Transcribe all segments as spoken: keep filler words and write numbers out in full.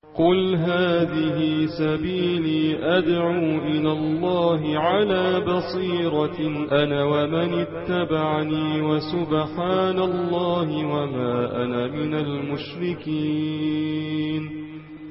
قل هذه سبيلي أدعو إلى الله على بصيرة أنا ومن اتبعني وسبحان الله وما أنا من المشركين.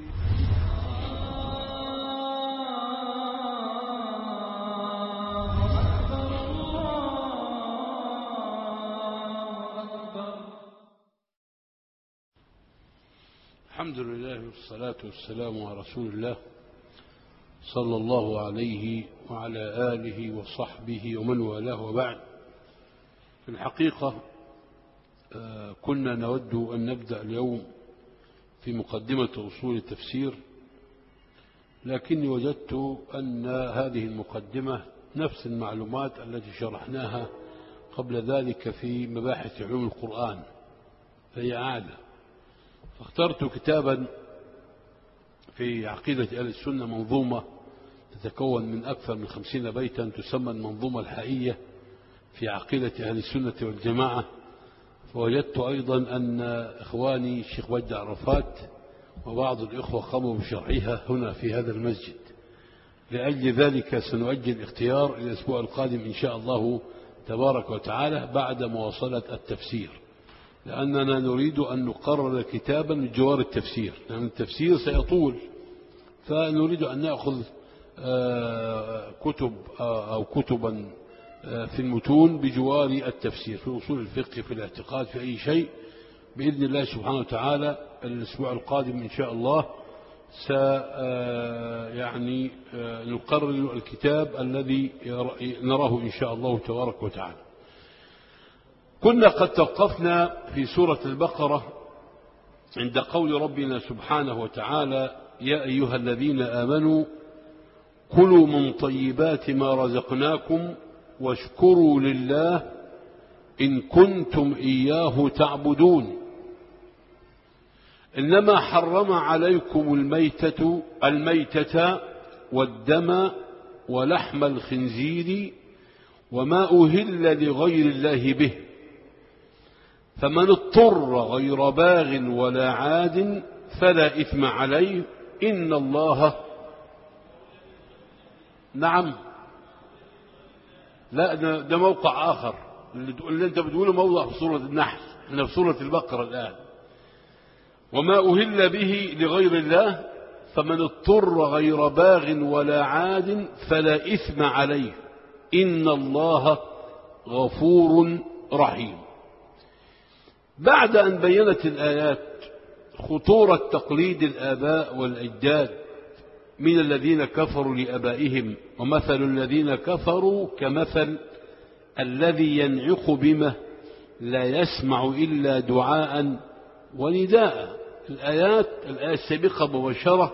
الحمد لله والصلاة والسلام على رسول الله صلى الله عليه وعلى آله وصحبه ومن والاه، وبعد. في الحقيقة كنا نود أن نبدأ اليوم في مقدمة أصول التفسير، لكني وجدت أن هذه المقدمة نفس المعلومات التي شرحناها قبل ذلك في مباحث علوم القرآن، فهي عادة. فاخترت كتابا في عقيدة أهل السنة، منظومة تتكون من أكثر من خمسين بيتا تسمى المنظومة الحائية في عقيدة أهل السنة والجماعة. فوجدت أيضا أن إخواني الشيخ وجد عرفات وبعض الإخوة قاموا بشرحها هنا في هذا المسجد. لأجل ذلك سنؤجل الاختيار إلى الأسبوع القادم إن شاء الله تبارك وتعالى بعد مواصلة التفسير، لأننا نريد أن نقرر كتابا من جوار التفسير، لأن يعني التفسير سيطول، فنريد أن نأخذ كتب أو كتبا في المتون بجوار التفسير، في أصول الفقه، في الاعتقاد، في أي شيء بإذن الله سبحانه وتعالى. الأسبوع القادم إن شاء الله س يعني نقرر الكتاب الذي نراه إن شاء الله تبارك وتعالى. كنا قد توقفنا في سورة البقرة عند قول ربنا سبحانه وتعالى: يا أيها الذين آمنوا كلوا من طيبات ما رزقناكم واشكروا لله إن كنتم إياه تعبدون. إنما حرم عليكم الميتة الميتة والدم ولحم الخنزير وما أهل لغير الله به، فمن اضطر غير باغ ولا عاد فلا إثم عليه إن الله. نعم، لا ده موقع آخر، اللي أنت بتقوله موضع في سورة النحل، احنا في سورة البقرة الآن. وما أهل به لغير الله فمن اضطر غير باغ ولا عاد فلا إثم عليه إن الله غفور رحيم. بعد أن بينت الآيات خطورة تقليد الآباء والأجداد من الذين كفروا لآبائهم، ومثل الذين كفروا كمثل الذي ينعق بما لا يسمع إلا دعاء ونداء. الآيات الآية السابقة مباشرة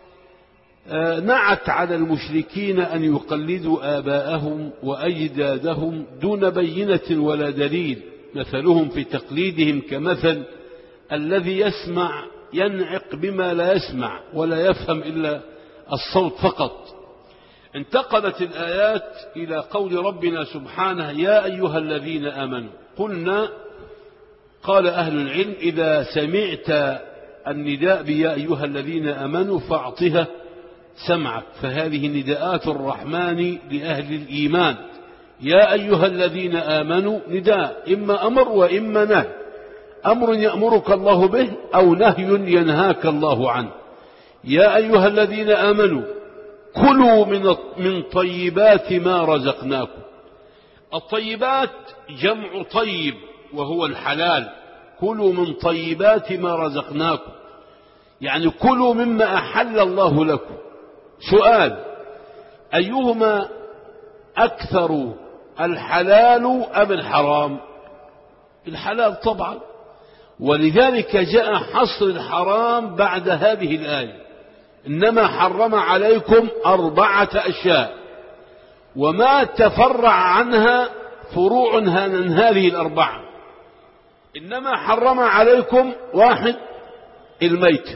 نعت على المشركين أن يقلدوا آباءهم وأجدادهم دون بينة ولا دليل. مثلهم في تقليدهم كمثل الذي يسمع ينعق بما لا يسمع ولا يفهم إلا الصوت فقط. انتقلت الآيات إلى قول ربنا سبحانه: يا أيها الذين آمنوا. قلنا قال أهل العلم: إذا سمعت النداء بيا أيها الذين آمنوا فاعطها سمعك، فهذه نداءات الرحمن لأهل الإيمان. يا أيها الذين آمنوا نداء إما أمر وإما نهي، أمر يأمرك الله به أو نهي ينهاك الله عنه. يا أيها الذين آمنوا كلوا من من طيبات ما رزقناكم. الطيبات جمع طيب وهو الحلال. كلوا من طيبات ما رزقناكم، يعني كلوا مما أحل الله لكم. سؤال: أيهما أكثر، الحلال أم الحرام؟ الحلال طبعا، ولذلك جاء حصر الحرام بعد هذه الآية: إنما حرم عليكم أربعة أشياء، وما تفرع عنها فروع من هذه الأربعة. إنما حرم عليكم: واحد، الميت،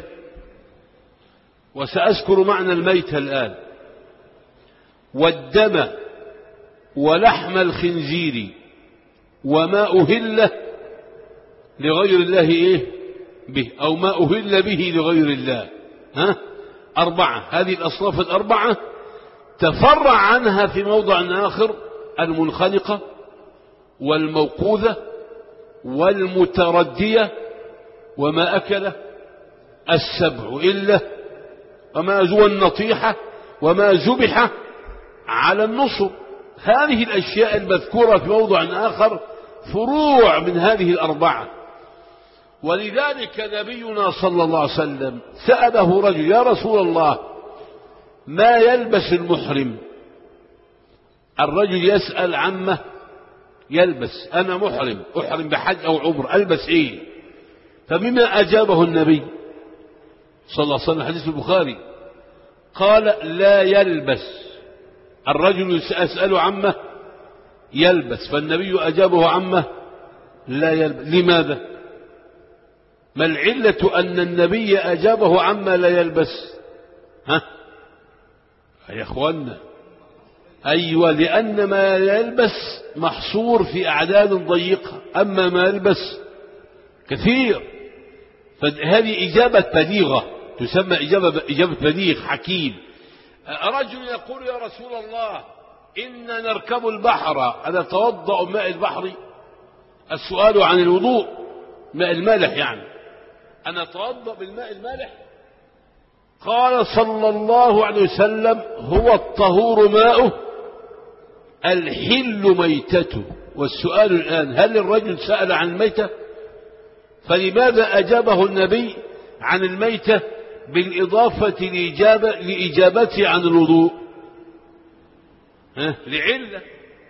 وسأذكر معنى الميت الآن، والدم ولحم الخنزير وما أهل لغير الله إيه به، أو ما أهل به لغير الله. ها أربعة. هذه الأصناف الأربعة تفرع عنها في موضع آخر المنخنقة والموقوذة والمتردية وما أكل السبع إلا وما زوى النطيحة وما ذبح على النصب. هذه الأشياء المذكورة في موضع آخر فروع من هذه الأربعة. ولذلك نبينا صلى الله عليه وسلم سأله رجل: يا رسول الله ما يلبس المحرم؟ الرجل يسأل عمه يلبس، أنا محرم أحرم بحج أو عمر ألبس إيه؟ فبما أجابه النبي صلى الله عليه وسلم حديث البخاري قال: لا يلبس. الرجل سأسأل عمه يلبس، فالنبي أجابه عمه لا يلبس. لماذا؟ ما العلة أن النبي أجابه عمه لا يلبس؟ ها يا أخوانا، أيوة، لأن ما يلبس محصور في أعداد ضيقة، أما ما يلبس كثير. فهذه إجابة بليغة، تسمى إجابة, إجابة بليغ حكيم. رجل يقول: يا رسول الله إن نركب البحر أنا أتوضأ ماء البحر؟ السؤال عن الوضوء، ماء المالح يعني، أنا أتوضأ بالماء المالح؟ قال صلى الله عليه وسلم: هو الطهور ماؤه الحل ميتته. والسؤال الآن: هل الرجل سأل عن الميتة؟ فلماذا أجابه النبي عن الميتة بالإضافة لإجابة لإجابته عن الوضوء؟ لعلة.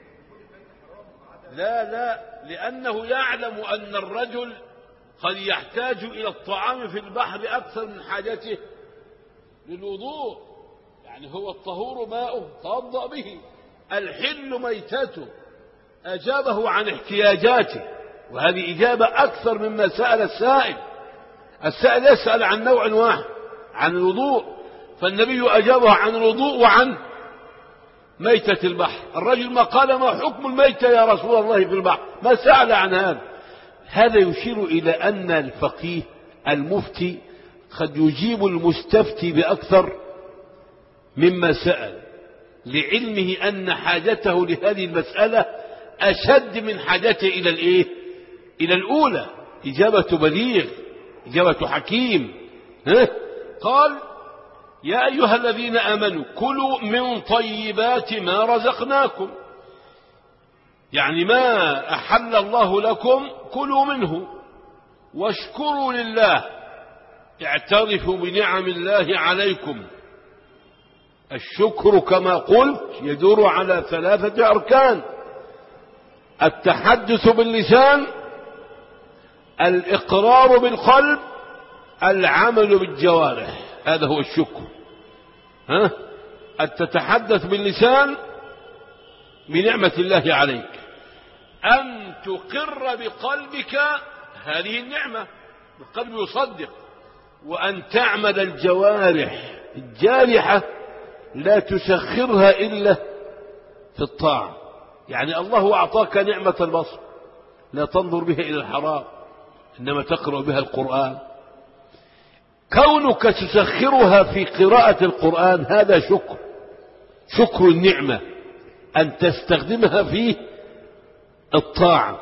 لا لا لأنه يعلم أن الرجل قد يحتاج إلى الطعام في البحر أكثر من حاجته للوضوء. يعني هو الطهور ماؤه توضأ به، الحل ميتته، أجابه عن احتياجاته. وهذه إجابة أكثر مما سأل السائل. السائل يسأل عن نوع واحد، عن الوضوء، فالنبي أجابه عن الوضوء وعن ميتة البحر. الرجل ما قال: ما حكم الميتة يا رسول الله في البحر؟ ما سأل عن هذا. هذا يشير إلى أن الفقيه المفتي قد يجيب المستفتي بأكثر مما سأل، لعلمه أن حاجته لهذه المسألة أشد من حاجته إلى الإيه؟ إلى الأولى. إجابة بليغ، إجابة حكيم. ها؟ قال: يا أيها الذين آمنوا كلوا من طيبات ما رزقناكم، يعني ما أحل الله لكم كلوا منه واشكروا لله، اعترفوا بنعم الله عليكم. الشكر كما قلت يدور على ثلاثة أركان: التحدث باللسان، الإقرار بالقلب، العمل بالجوارح. هذا هو الشكر. ها؟ أن تتحدث باللسان بنعمة الله عليك، أن تقر بقلبك هذه النعمة، القلب يصدق، وأن تعمل الجوارح الجارحة لا تسخرها إلا في الطاعة. يعني الله أعطاك نعمة البصر، لا تنظر بها إلى الحرام، إنما تقرأ بها القرآن. كونك تسخرها في قراءة القرآن هذا شكر، شكر النعمة، أن تستخدمها في الطاعة.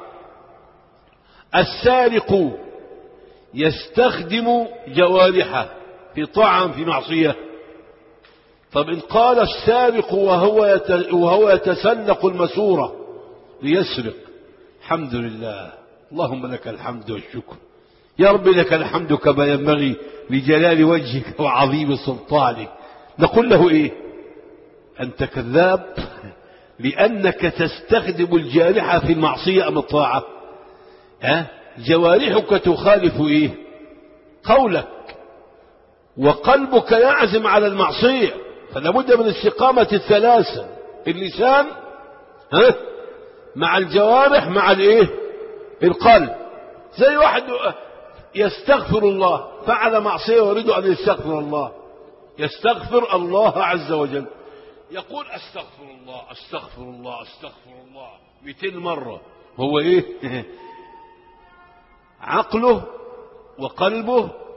السارق يستخدم جوارحه في طاعة في معصية. طب إن قال السارق وهو وهو يتسلق المسورة ليسرق، الحمد لله، اللهم لك الحمد والشكر، يا رب لك الحمد كما ينبغي لجلال وجهك وعظيم سلطانك، نقول له إيه؟ أنت كذاب، لأنك تستخدم الجارحة في المعصية أم الطاعة؟ ها؟ جوارحك تخالف إيه؟ قولك، وقلبك يعزم على المعصية، فلا بد من استقامة الثلاثة: اللسان، ها؟ مع الجوارح، مع الإيه؟ القلب. زي واحد يستغفر الله، فعل معصية ويريد أن يستغفر الله، يستغفر الله عز وجل، يقول أستغفر الله أستغفر الله أستغفر الله مئتين مرة. هو إيه؟ عقله وقلبه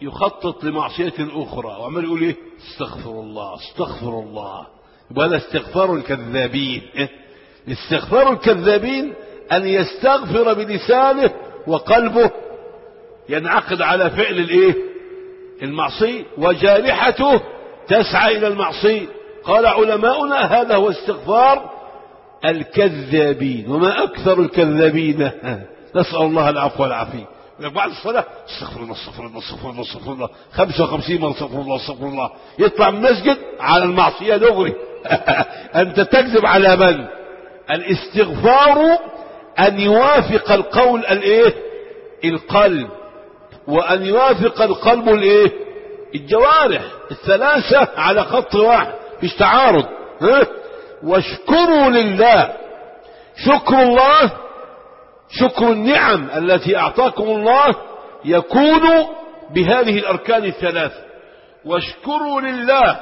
يخطط لمعصية أخرى وعمال يقول إيه استغفر الله استغفر الله، يبقى هذا استغفار الكذابين. استغفار الكذابين أن يستغفر بلسانه وقلبه ينعقد على فعل الإيه المعصية وجارحته تسعى إلى المعصية. قال علماؤنا هذا هو استغفار الكذابين. وما أكثر الكذابين، نسأل الله العفو والعافية. بعد الصلاة استغفر الله استغفر الله استغفر الله استغفر الله خمسة وخمسين مرة استغفر الله استغفر الله، يطلع من المسجد على المعصية دغري. أنت تكذب على من؟ الاستغفار أن يوافق القول الايه القلب، وأن يوافق القلب الايه الجوارح الثلاثة على خط واحد، مش تعارض. ها؟ واشكروا لله، شكر الله شكر النعم التي أعطاكم الله يكون بهذه الأركان الثلاثة. واشكروا لله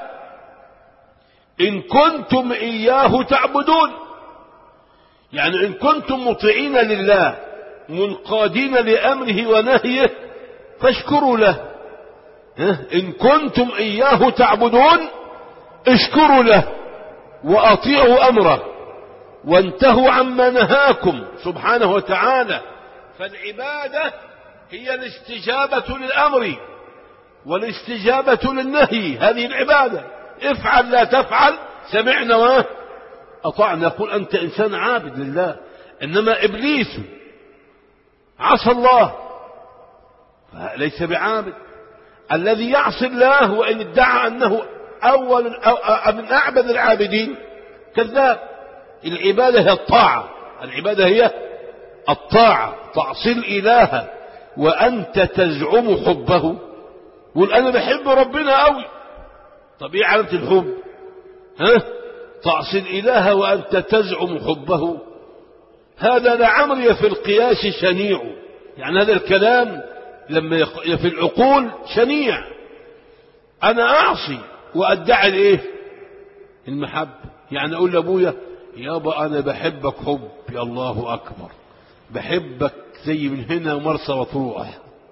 إن كنتم إياه تعبدون، يعني إن كنتم مطيعين لله منقادين لأمره ونهيه فاشكروا له. إن كنتم إياه تعبدون اشكروا له وأطيعوا أمره وانتهوا عما نهاكم سبحانه وتعالى. فالعبادة هي الاستجابة للأمر والاستجابة للنهي، هذه العبادة. افعل لا تفعل سمعنا وأطعنا، يقول أنت إنسان عابد لله. إنما إبليس عصى الله فليس بعابد. الذي يعصي الله وإن ادعى أنه أول أو من أعبد العابدين كذاب. العبادة هي الطاعة، العبادة هي الطاعة. تعصي الإله وأنت تزعم حبه، قل أنا بحب ربنا قوي. طب إيه علامة الحب؟ ها؟ تعصي الإله وأنت تزعم حبه، هذا لعمري في القياس شنيع. يعني هذا الكلام لما في العقول شنيع. أنا أعصي وأدعي الإيه المحبة. يعني أقول لأبويا يابا أنا بحبك حب يا الله أكبر، بحبك زي من هنا ومرسى وتروح.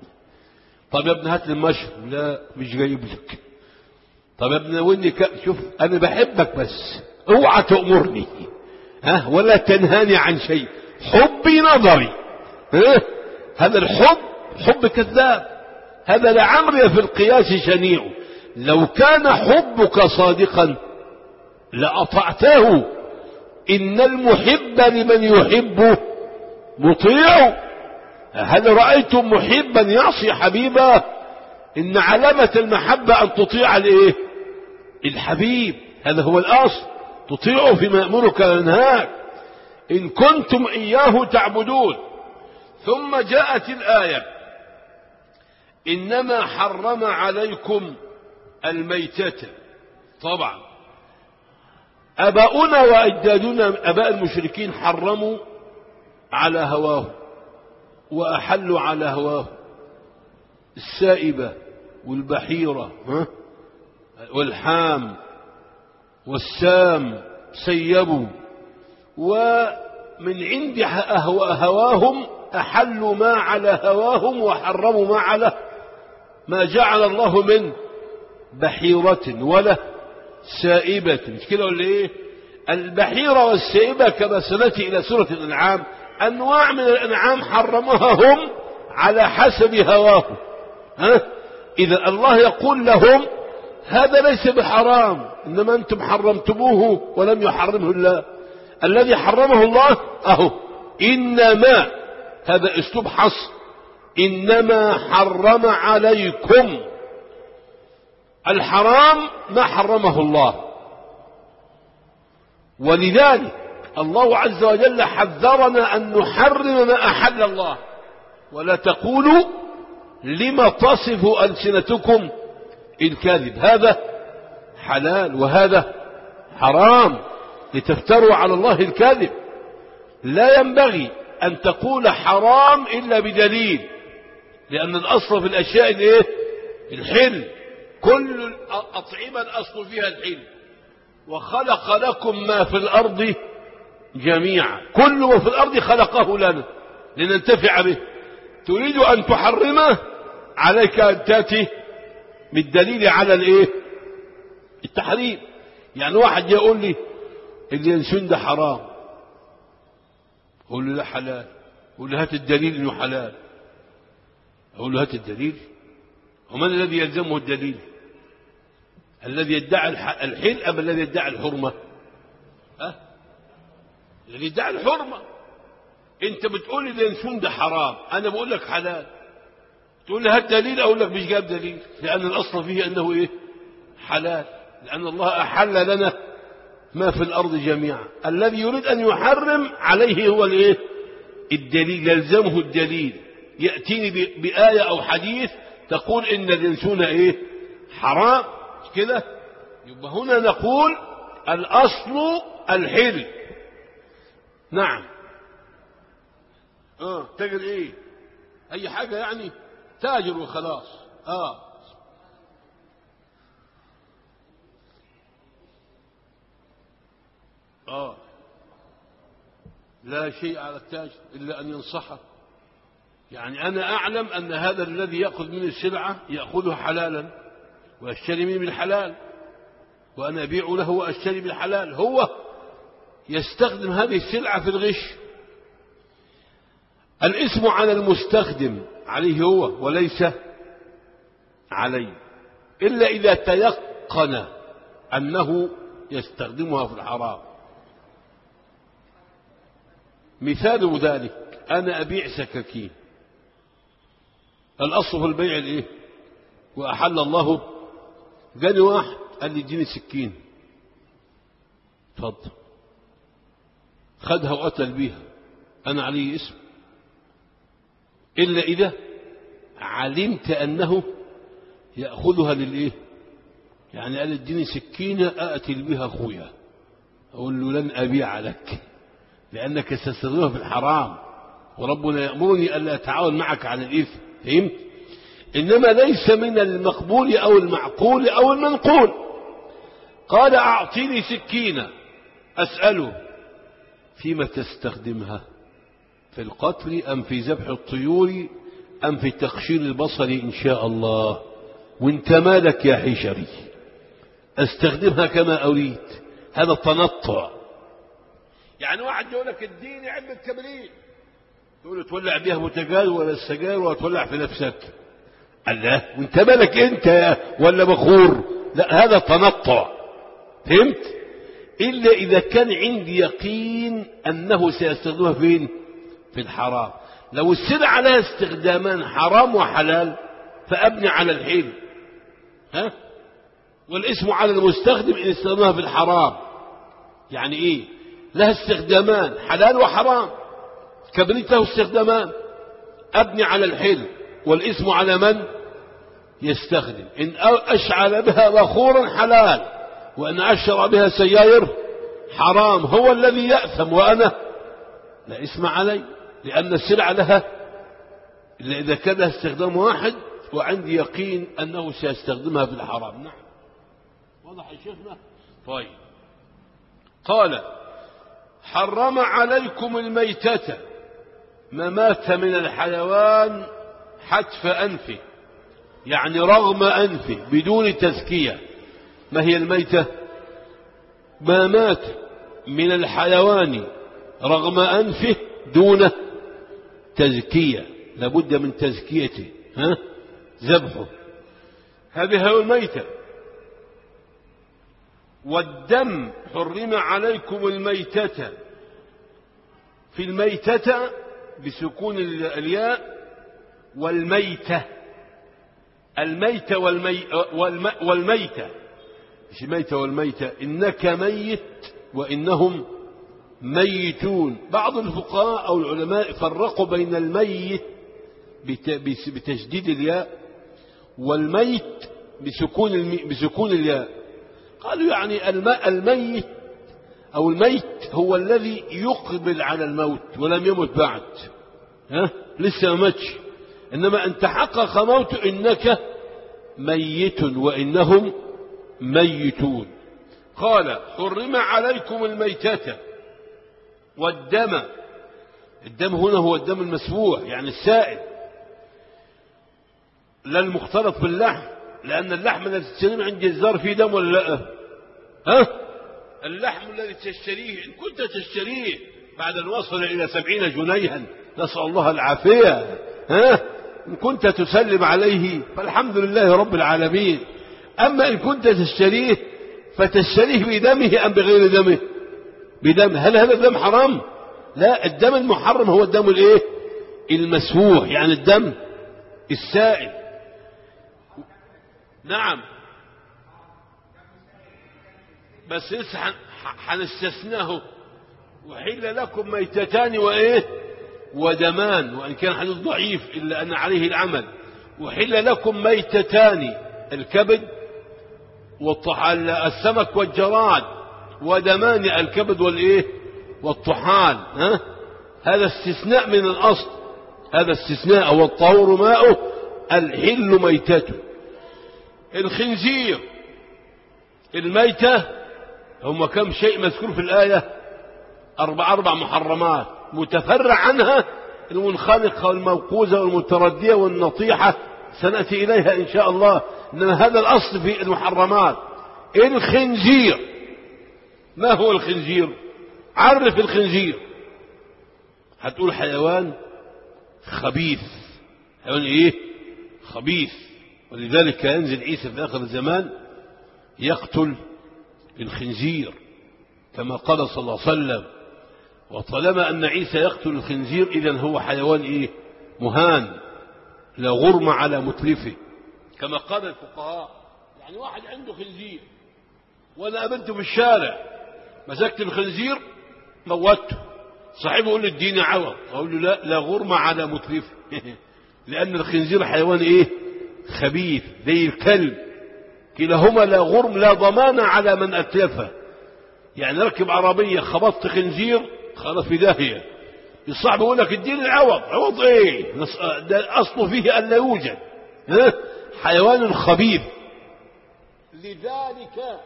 طب يا ابن هات لي المشروب، لا مش جايب لك. طب يا ابن وني ك... شوف أنا بحبك بس اوعى تأمرني ها ولا تنهاني عن شيء، حبي نظري. ها؟ هذا الحب حب كذاب، هذا لعمري في القياس شنيع. لو كان حبك صادقا لأطعته، إن المحب لمن يحب مطيع. هل رأيتم محبا يعصي حبيبه؟ إن علامة المحبة أن تطيع الإيه الحبيب، هذا هو الأصل، تطيعه فيما يأمرك وينهاك. إن كنتم إياه تعبدون. ثم جاءت الآية إنما حرم عليكم الميتة. طبعا أباؤنا وأجدادنا أباء المشركين حرموا على هواه وأحلوا على هواه السائبة والبحيرة والحام والسام سيبوا، ومن عند هواهم أحلوا ما على هواهم وحرموا ما على ما جعل الله من بحيرة ولا سائبة. مش كده ولا ايه؟ البحيرة والسائبة كما سنأتي إلى سورة الأنعام أنواع من الأنعام حرمها هم على حسب هواهم. ها؟ إذا الله يقول لهم هذا ليس بحرام، إنما أنتم حرمتموه ولم يحرمه الله. الذي حرمه الله أهو إنما، هذا أسلوب حصر، إنما حرم عليكم الحرام ما حرمه الله. ولذلك الله عز وجل حذرنا أن نحرم ما أحل الله. ولا تقولوا لما تصف ألسنتكم الكاذب، هذا حلال وهذا حرام لتفتروا على الله الكاذب. لا ينبغي أن تقول حرام إلا بدليل، لأن الأصل في الأشياء الإيه؟ الحل. كل الأطعمة الأصل فيها الحل. وخلق لكم ما في الأرض جميعا، كل ما في الأرض خلقه لنا لننتفع به. تريد أن تحرمه عليك أن تأتي بالدليل على الايه التحريم. يعني واحد يقول لي اللي ينسون ده حرام، اقول له لا حلال، اقول له هات الدليل انه حلال، اقول له هات الدليل. ومن الذي يلزمه الدليل؟ الذي يدعي الحل ام الذي يدعي الحرمه؟ ها؟ الذي يدعي الحرمه. انت بتقول لي اللي ينسون ده حرام، انا بقول لك حلال، تقول لي هات دليل، اقول لك مش جاب دليل، لان الاصل فيه انه ايه حلال، لان الله احل لنا ما في الارض جميعا. الذي يريد ان يحرم عليه هو الايه الدليل، يلزمه الدليل، ياتيني بايه او حديث تقول ان الينسون ايه حرام كده. يبقى هنا نقول الاصل الحل. نعم. اه تاجر ايه؟ اي حاجه يعني، تاجر وخلاص. اه اه لا شيء على التاجر الا ان ينصحه. يعني انا اعلم ان هذا الذي ياخذ مني السلعه ياخذها حلالا ويشتري مني بالحلال، وانا ابيع له واشتري بالحلال، هو يستخدم هذه السلعه في الغش. الاسم على المستخدم عليه هو وليس عليه، إلا إذا تيقن أنه يستخدمها في الحرام. مثال ذلك أنا أبيع سكاكين، الأصل في البيع الإيه وأحل الله. جاني واحد قال لي اديني سكين، اتفضل، خدها وقتل بيها، أنا عليه اسم، إلا إذا علمت أنه يأخذها للإيه؟ يعني قال اديني سكينة أقتل بها أخويا، أقول له لن أبيع لك لأنك ستستخدمها في الحرام، وربنا يأمرني ألا أتعاون معك على الإثم. فهمت؟ إنما ليس من المقبول أو المعقول أو المنقول. قال أعطيني سكينة، أسأله فيما تستخدمها؟ في القتل أم في ذبح الطيور أم في تقشير البصر إن شاء الله؟ وانت مالك يا حشري، استخدمها كما أريد. هذا التنطع. يعني واحد يقول لك اديني علبة كبريت، تقول له تولع بيها متجال ولا السجاير ولا تولع في نفسك. الله، وانت مالك انت يا ولا بخور؟ لا، هذا تنطع. فهمت؟ إلا إذا كان عندي يقين أنه سيستخدمها فين؟ في الحرام. لو السلعة لها استخدامان حرام وحلال فأبني على الحل، ها؟ والاسم على المستخدم إن استخدمها في الحرام. يعني إيه؟ لها استخدامان حلال وحرام، كبريت له استخدامان، أبني على الحل، والاسم على من يستخدم. إن أشعل بها بخورا حلال، وأن أشرع بها سياير حرام، هو الذي يأثم وأنا لا اسم علي، لأن السلعة لها إلا إذا كان لها استخدام واحد وعندي يقين أنه سيستخدمها في الحرام. نعم، واضح يا شيخنا؟ طيب. قال حرم عليكم الميتة، ما مات من الحيوان حتف أنفه، يعني رغم أنفه بدون تزكية. ما هي الميتة؟ ما مات من الحيوان رغم أنفه دون تزكية، لابد من تزكيته، ها؟ ذبحه، هذه هي الميتة. والدم حرم عليكم الميتة، في الميتة بسكون الياء، والميتة، الميتة والمي والم والميتة، مش الميتة والميتة، إنك ميت وإنهم ميتون. بعض الفقهاء أو العلماء فرقوا بين الميت بتشديد الياء والميت بسكون المي بسكون الياء. قالوا يعني الميت أو الميت هو الذي يقبل على الموت ولم يمت بعد، ها؟ لسه ما ماتش، إنما أن تحقق موته إنك ميت وإنهم ميتون. قال حرم عليكم الميتة والدم. الدم هنا هو الدم المسفوح، يعني السائل، لا المختلط باللحم، لأن اللحم الذي تشتريه عند الجزار فيه دم ولا لا؟ ها؟ اللحم الذي تشتريه إن كنت تشتريه بعد أن وصل إلى سبعين جنيها نسأل الله العافية، ها؟ إن كنت تسلم عليه فالحمد لله رب العالمين. أما إن كنت تشتريه فتشتريه بدمه أم بغير دمه؟ بدم. هل هذا الدم حرام؟ لا، الدم المحرم هو الدم الايه؟ المسفوح، يعني الدم السائل. نعم، بس لسه هنستثناه. وحل لكم ميتتان وايه؟ ودمان، وان كان حديث ضعيف الا ان عليه العمل. وحل لكم ميتتان، الكبد والطحال، السمك والجراد، ودمان، الكبد والايه؟ والطحال. ها؟ هذا استثناء من الاصل، هذا استثناء. والطهور ماؤه الحل ميتته. الخنزير، الميتة، هم كم شيء مذكور في الآية؟ أربع أربع محرمات متفرع عنها المنخنقة والموقوذة والمتردية والنطيحة، سنأتي إليها إن شاء الله. إنما هذا الأصل في المحرمات. الخنزير، ما هو الخنزير؟ عرف الخنزير. هتقول حيوان خبيث. حيوان ايه؟ خبيث. ولذلك ينزل عيسى في آخر الزمان يقتل الخنزير كما قال صلى الله عليه وسلم. وطالما أن عيسى يقتل الخنزير إذن هو حيوان ايه؟ مهان، لا غرم على متلفه كما قال الفقهاء. يعني واحد عنده خنزير وانا قابلته في الشارع مسكت الخنزير موته، صاحبه يقول لي اديني عوض، اقول له لا، لا غرم على متلفه لأن الخنزير حيوان ايه؟ خبيث زي الكلب. كلاهما لا غرم، لا ضمان على من أتلفه. يعني ركب عربية خبطت خنزير خلاص في داهية، الصاحب يقول لك اديني العوض. عوض ايه؟ ده أصله فيه أن لا يوجد. ها؟ حيوان خبيث. لذلك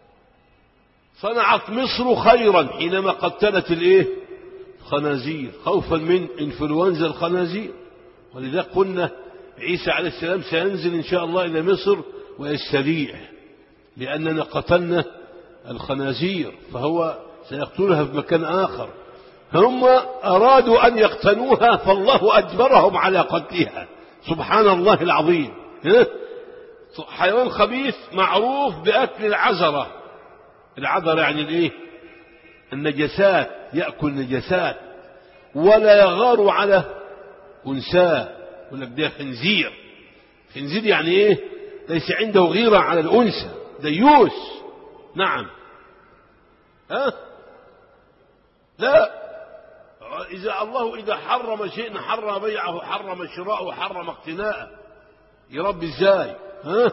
صنعت مصر خيرا حينما قتلت الايه؟ خنازير، خوفا من انفلونزا الخنازير. ولذلك قلنا عيسى عليه السلام سينزل ان شاء الله الى مصر ويستريح، لاننا قتلنا الخنازير، فهو سيقتلها في مكان اخر. هم ارادوا ان يقتلوها فالله اجبرهم على قتلها، سبحان الله العظيم. حيوان خبيث معروف باكل العذرة. العذرة يعني الايه؟ النجسات، يأكل نجسات ولا يغار على أنثاه. يقول لك ده خنزير. خنزير يعني ايه؟ ليس عنده غيرة على الأنثى، ديوس. نعم. ها؟ لا، إذا الله إذا حرم شيء حرم بيعه، حرم شراءه، حرم اقتناءه. يربي ازاي؟ ها؟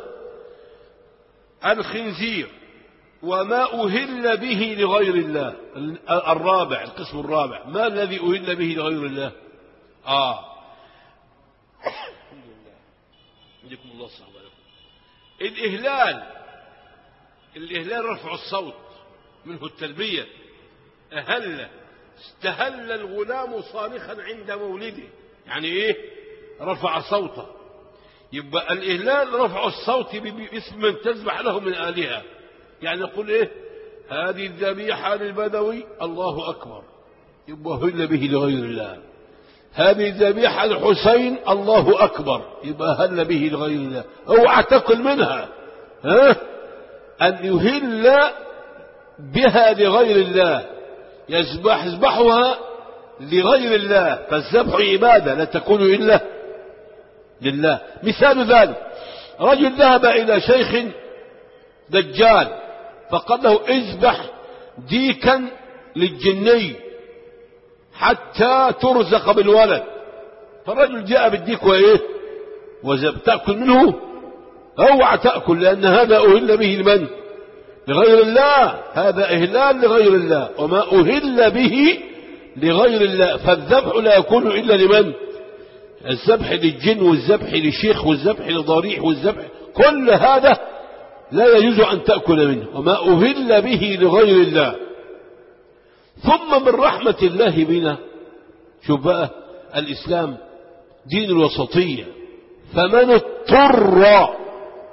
الخنزير وما أهل به لغير الله. الرابع، القسم الرابع، ما الذي أهل به لغير الله؟ آه الحمد لله، عندكم الله الصحة. الإهلال، الإهلال رفع الصوت، منه التلبية. أهل، استهل الغلام صارخا عند مولده، يعني إيه؟ رفع صوته. يبقى الإهلال رفع الصوت باسم من تذبح له من آلهة. يعني يقول ايه؟ هذه الذبيحة للبدوي، الله أكبر، يبقى هل به لغير الله. هذه الذبيحة للحسين، الله أكبر، يبقى هل به لغير الله. اوعى تاكل منها. ها؟ أن يهل بها لغير الله، يذبح يذبحها لغير الله، فالذبح عبادة لا تكون إلا لله. مثال ذلك رجل ذهب إلى شيخ دجال فقال له اذبح ديكا للجني حتى ترزق بالولد. فالرجل جاء بالديك وايه؟ وزب. تأكل منه؟ اوعى تأكل، لأن هذا أهل به لمن؟ لغير الله. هذا إهلال لغير الله، وما أهل به لغير الله. فالذبح لا يكون إلا لمن؟ الذبح للجن، والذبح للشيخ، والذبح لضريح، والذبح كل هذا لا يجوز أن تأكل منه، وما أهل به لغير الله. ثم من رحمة الله بنا، شوف بقى الإسلام دين الوسطية. فمن اضطر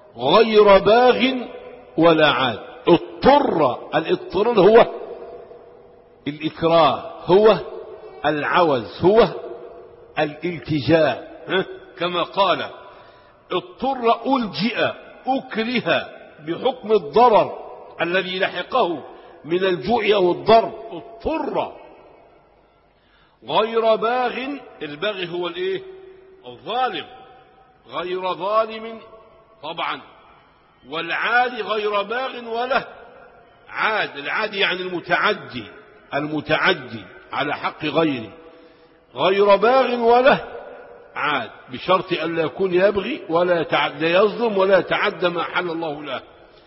غير باغ ولا عاد. اضطر، الاضطرار هو الإكراه، هو العوز، هو الالتجاء، كما قال اضطر ألجئ أكره بحكم الضرر الذي لحقه من الجوع أو الضرب. اضطر غير باغ، الباغي هو الايه؟ الظالم، غير ظالم طبعا. والعادي غير باغ وله عاد، العادي يعني المتعدي، المتعدي على حق غيره، غير باغ وله عاد، بشرط أن لا يكون يبغي ولا يتعدى، يظلم ولا يتعدى ما حل الله له.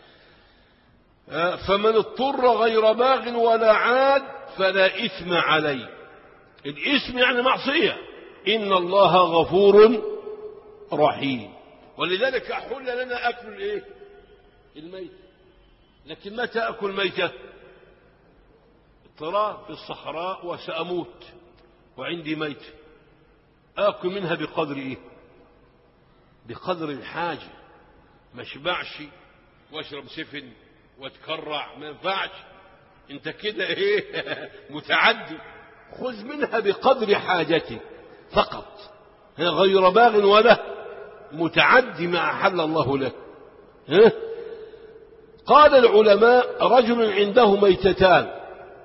فمن اضطر غير باغ ولا عاد فلا إثم عليه. الإثم يعني معصية، إن الله غفور رحيم. ولذلك أحل لنا أكل الإيه؟ الميت. لكن متى أكل ميتة؟ اضطرار في الصحراء وسأموت وعندي ميت، آكل منها بقدر إيه؟ بقدر الحاجة، ما اشبعش واشرب سفن واتكرع، ما ينفعش، انت كده ايه؟ متعدي. خذ منها بقدر حاجتك فقط، غير باغ ولا متعدي ما أحل الله لك. ها؟ قال العلماء رجل عنده ميتتان،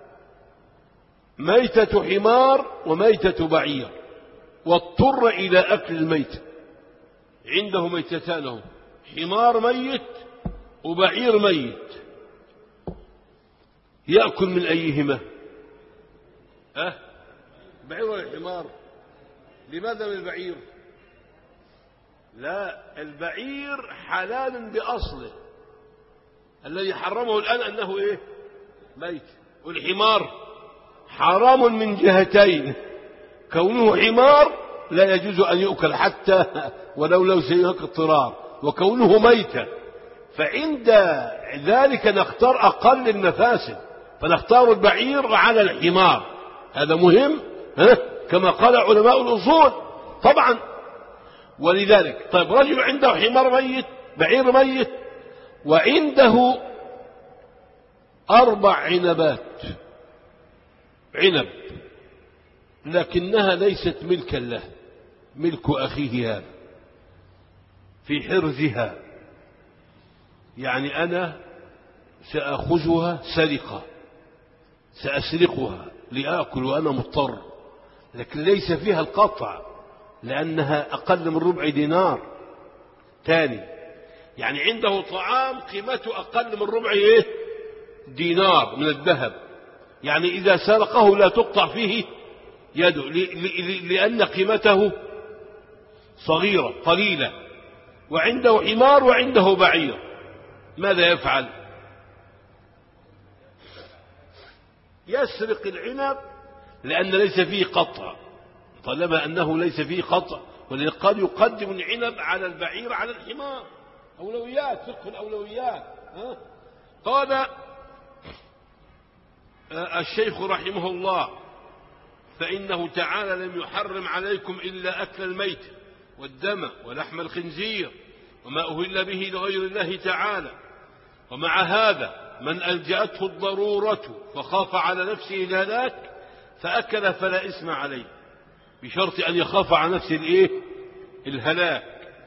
ميتة حمار وميتة بعير، واضطر إلى أكل الميت. عنده ميتتان، حمار ميت وبعير ميت، يأكل من أيهما؟ أه؟ بعير ولا حمار؟ لماذا من البعير؟ لا، البعير حلال بأصله، الذي حرمه الآن أنه إيه؟ ميت. والحمار حرام من جهتين، كونه حمار لا يجوز أن يؤكل حتى ولو لو سيهك اضطرار، وكونه ميتا. فعند ذلك نختار أقل المفاسد، فنختار البعير على الحمار. هذا مهم، ها؟ كما قال علماء الأصول طبعا. ولذلك طيب رجل عنده حمار ميت، بعير ميت، وعنده أربع عنبات، عنب، لكنها ليست ملكا له، ملك أخيه هذا في حرزها. يعني أنا سأخذها سرقة، سأسرقها لآكل وأنا مضطر، لكن ليس فيها القطع لأنها أقل من ربع دينار. ثاني، يعني عنده طعام قيمته أقل من ربع إيه؟ دينار من الذهب، يعني إذا سرقه لا تقطع فيه يده لأن قيمته صغيرة قليلة. وعنده حمار وعنده بعير، ماذا يفعل؟ يسرق العنب لأن ليس فيه قطع، طالما أنه ليس فيه قطع، ولقد يقدم العنب على البعير على الحمار، أولويات، فقه الأولويات. ها؟ قال الشيخ رحمه الله فإنه تعالى لم يحرم عليكم إلا أكل الميت والدم ولحم الخنزير وما أهل به لغير الله تعالى. ومع هذا من ألجأته الضرورة فخاف على نفسه الهلاك فأكل فلا إثم عليه، بشرط أن يخاف على نفسه الإيه؟ الهلاك،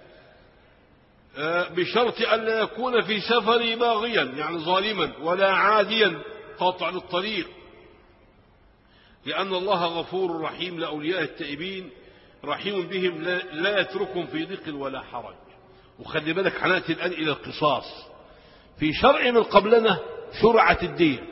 بشرط أن لا يكون في سفر باغيا يعني ظالما ولا عاديا قاطع للطريق، لأن الله غفور رحيم لأولياء التائبين، رحيم بهم لا يتركهم في ضيق ولا حرج. وخلي بالك حنأتي الآن إلى القصاص. في شرع من قبلنا شرعت الدية،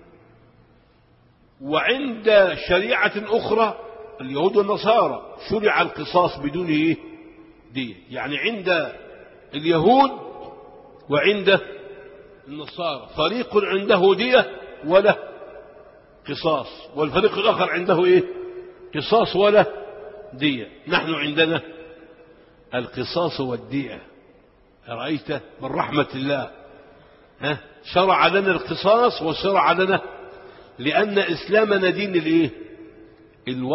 وعند شريعة أخرى اليهود والنصارى شرع القصاص بدون إيه؟ دية. يعني عند اليهود وعند النصارى فريق عنده دية ولا قصاص، والفريق الآخر عنده إيه؟ قصاص ولا دية. نحن عندنا القصاص والدية. رأيت من رحمة الله، ها؟ شرع لنا القصاص وشرع لنا، لأن إسلامنا دين الإيه؟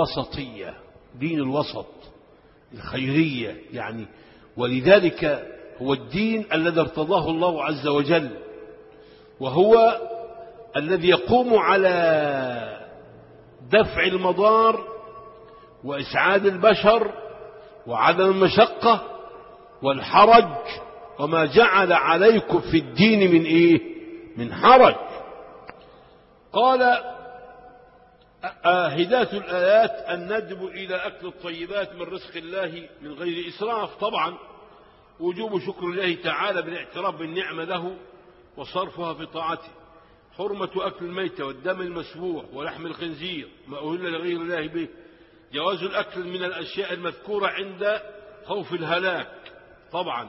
الوسطية، دين الوسط، الخيرية يعني. ولذلك هو الدين الذي ارتضاه الله عز وجل، وهو الذي يقوم على دفع المضار وإسعاد البشر وعدم المشقة والحرج، وما جعل عليكم في الدين من إيه؟ من حرج. قال هداية الآيات الندب إلى أكل الطيبات من رزق الله من غير إسراف، طبعا وجوب شكر الله تعالى بالاعتراف بالنعمة له وصرفها في طاعته، حرمة أكل الميتة والدم المسفوح ولحم الخنزير ما أهل لغير الله به، جواز الأكل من الأشياء المذكورة عند خوف الهلاك، طبعا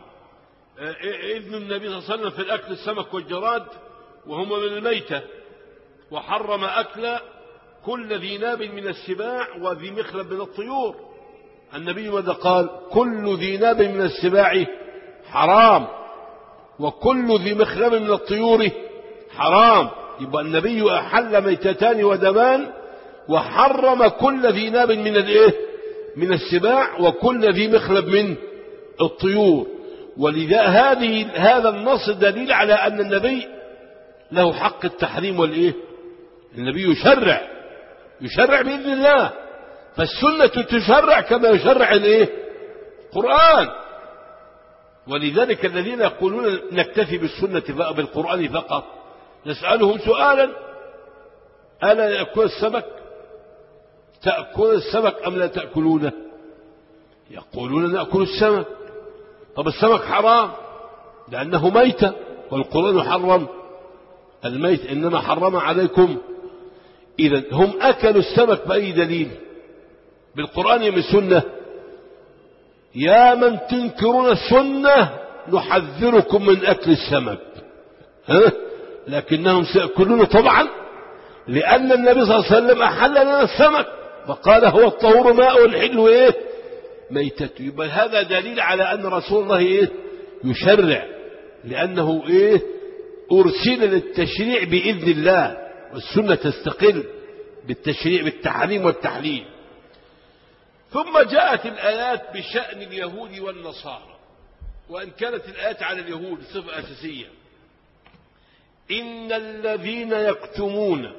إذن النبي صلى الله عليه وسلم في الأكل السمك والجراد وهما من الميتة، وحرم أكل كل ذي ناب من السباع وذي مخلب من الطيور. النبي ماذا قال؟ كل ذي ناب من السباع حرام وكل ذي مخلب من الطيور حرام. يبقى النبي أحل ميتتان ودمان وحرم كل ذي ناب من الايه؟ من السباع وكل ذي مخلب من الطيور. ولذا هذه هذا النص دليل على أن النبي له حق التحريم والإيه؟ النبي يشرع يشرع بإذن الله، فالسنة تشرع كما يشرع الإيه؟ القرآن. ولذلك الذين يقولون نكتفي بالسنة بالقرآن فقط نسألهم سؤالا: ألا يأكل السمك؟ تأكل السمك أم لا تأكلونه؟ يقولون نأكل السمك. طب السمك حرام لأنه ميتة، والقرآن حرم الميت، إنما حرم عليكم. إذن هم أكلوا السمك بأي دليل؟ بالقرآن أم السنة؟ يا من تنكرون السنة نحذركم من أكل السمك، ها؟ لكنهم سيأكلون طبعا، لأن النبي صلى الله عليه وسلم أحل لنا السمك فقال هو الطهور ماء والحل إيه؟ ميتته. يبقى هذا دليل على أن رسول الله إيه؟ يشرع، لأنه إيه؟ أرسل للتشريع بإذن الله، والسنة تستقل بالتشريع بالتحريم والتحليل. ثم جاءت الآيات بشأن اليهود والنصارى، وإن كانت الآيات على اليهود صفة أساسية: إن الذين يكتمون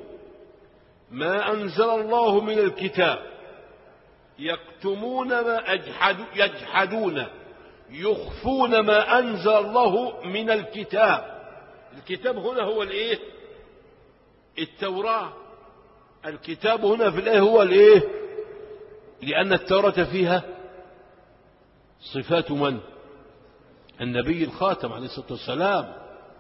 ما أنزل الله من الكتاب يكتمون ما أجحد يجحدون يخفون ما أنزل الله من الكتاب. الكتاب هنا هو الإيه؟ التوراة. الكتاب هنا في الآية هو الإيه؟ لأن التوراة فيها صفات من؟ النبي الخاتم عليه الصلاة والسلام.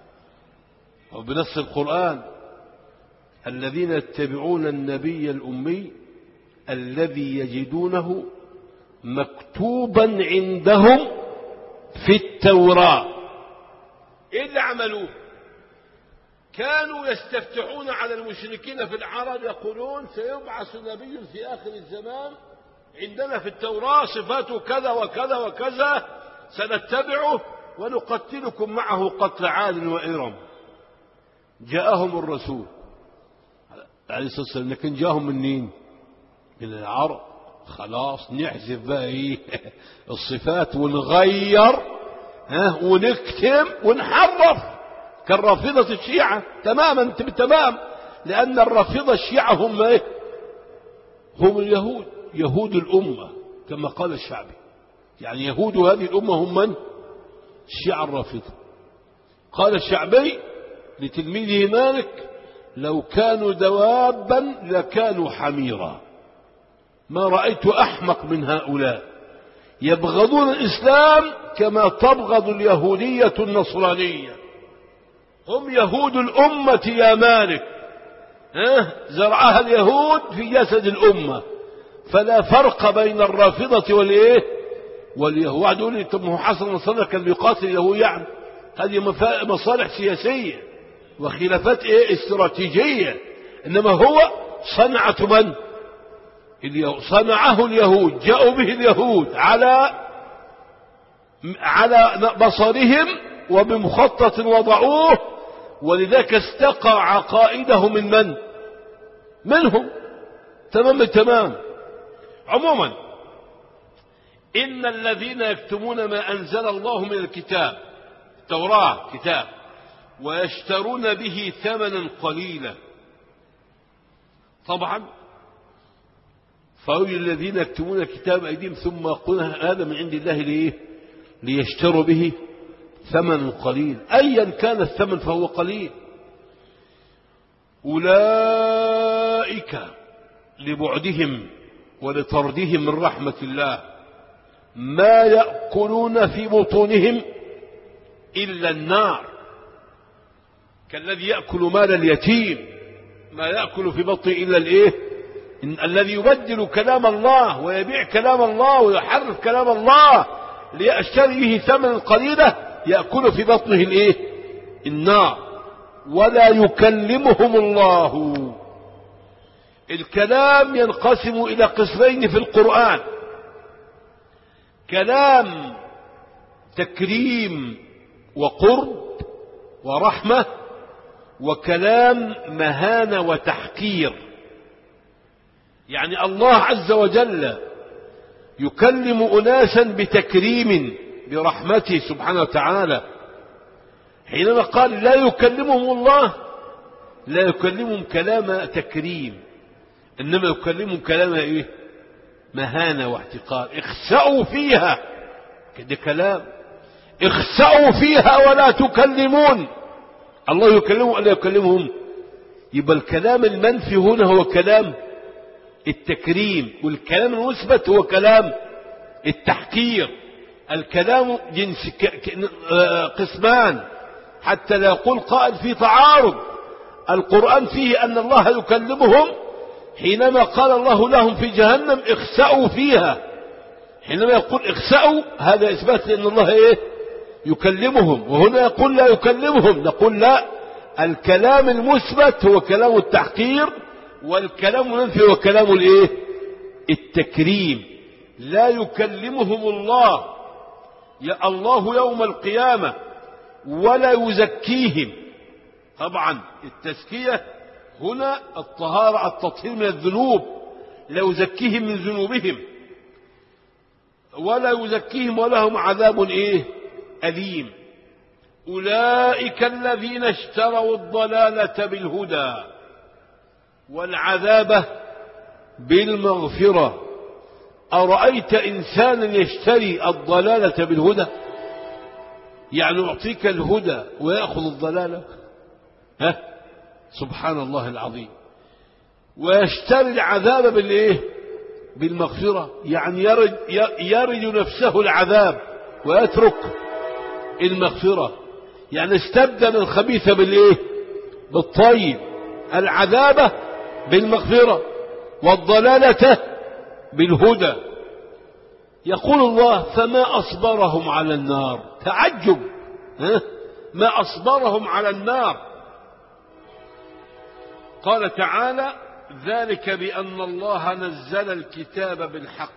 وبنص القرآن: الذين يتبعون النبي الأمي الذي يجدونه مكتوبا عندهم في التوراة. إيه اللي عملوه؟ كانوا يستفتحون على المشركين في العرب يقولون سيبعث نبي في آخر الزمان عندنا في التوراة صفاته كذا وكذا وكذا، سنتبعه ونقتلكم معه قتل عاد وإرم. جاءهم الرسول عليه الصلاة والسلام، لكن جاءهم منين؟ من العرب. خلاص نحذف بقى ايه الصفات ونغير، ها، ونكتم ونحرف كالرافضة الشيعة تماما تمام، لأن الرافضة الشيعة هم ايه؟ هم اليهود، يهود الأمة كما قال الشعبي. يعني يهود هذه الأمة هم من؟ الشيعة الرافضة. قال الشعبي لتلميذه مالك: لو كانوا دوابا لكانوا حميرا، ما رأيت أحمق من هؤلاء، يبغضون الإسلام كما تبغض اليهودية النصرانية. هم يهود الأمة يا مالك، ها؟ زرعها اليهود في جسد الأمة، فلا فرق بين الرافضة والإيه؟ واليهود. واحد يقول لي طب ما هو حسن النصر كان بيقاتل اليهود، يعني هذه مصالح سياسية وخلافات ايه؟ استراتيجية. انما هو صنعة من؟ اليهود. صنعه اليهود، جاءوا به اليهود على على بصرهم وبمخطط وضعوه، ولذلك استقى عقائده من من؟ منهم. تمام التمام. عموما إن الذين يكتمون ما أنزل الله من الكتاب، التوراة كتاب، ويشترون به ثمنا قليلا. طبعا فأولئك الذين يكتمون كتاب أيديهم ثم يقولون هذا من عند الله ليه؟ ليشتروا به ثمن قليل، أيا كان الثمن فهو قليل. أولئك لبعدهم ولطردهم من رحمة الله ما يأكلون في بطونهم إلا النار، كالذي يأكل مال اليتيم، ما يأكل في بطنه إلا الإيه؟ إن الذي يبدل كلام الله ويبيع كلام الله ويحرف كلام الله ليشتري به ثمنا قليلا يأكل في بطنه الإيه؟ النار. ولا يكلمهم الله. الكلام ينقسم إلى قسمين في القرآن: كلام تكريم وقرب ورحمة، وكلام مهانة وتحقير. يعني الله عز وجل يكلم أناسا بتكريم برحمته سبحانه وتعالى، حينما قال لا يكلمهم الله لا يكلمهم كلام تكريم، إنما يكلمهم كلام إيه؟ مهانة واحتقار. اخسأوا فيها، كده كلام، اخسأوا فيها ولا تكلمون. الله يكلمهم ولا يكلمهم؟ يبقى الكلام المنفي هنا هو كلام التكريم، والكلام المثبت هو كلام التحقير. الكلام جنس قسمان حتى لا يقول قائل في تعارض. القرآن فيه أن الله يكلمهم حينما قال الله لهم في جهنم اخسأوا فيها، حينما يقول اخسأوا هذا إثبات لأن الله إيه؟ يكلمهم. وهنا يقول لا يكلمهم، نقول لا، الكلام المثبت هو كلام التحقير، والكلام المنفي هو كلام الايه؟ التكريم. لا يكلمهم الله يا الله يوم القيامة ولا يزكيهم. طبعا التزكية هنا الطهارة، التطهير من الذنوب، لا يزكيهم من ذنوبهم ولا يزكيهم ولهم عذاب ايه؟ أليم. أولئك الذين اشتروا الضلالة بالهدى والعذاب بالمغفرة. أرأيت إنسانا يشتري الضلالة بالهدى؟ يعني يعطيك الهدى ويأخذ الضلالة؟ ها؟ سبحان الله العظيم. ويشتري العذاب بالإيه؟ بالمغفرة، يعني يرد, يرد نفسه العذاب ويترك المغفرة، يعني استبدل الخبيث بالإيه؟ بالطيب. العذاب بالمغفرة والضلالة بالهدى. يقول الله فما أصبرهم على النار. تعجب، ها؟ ما أصبرهم على النار. قال تعالى ذلك بأن الله نزل الكتاب بالحق.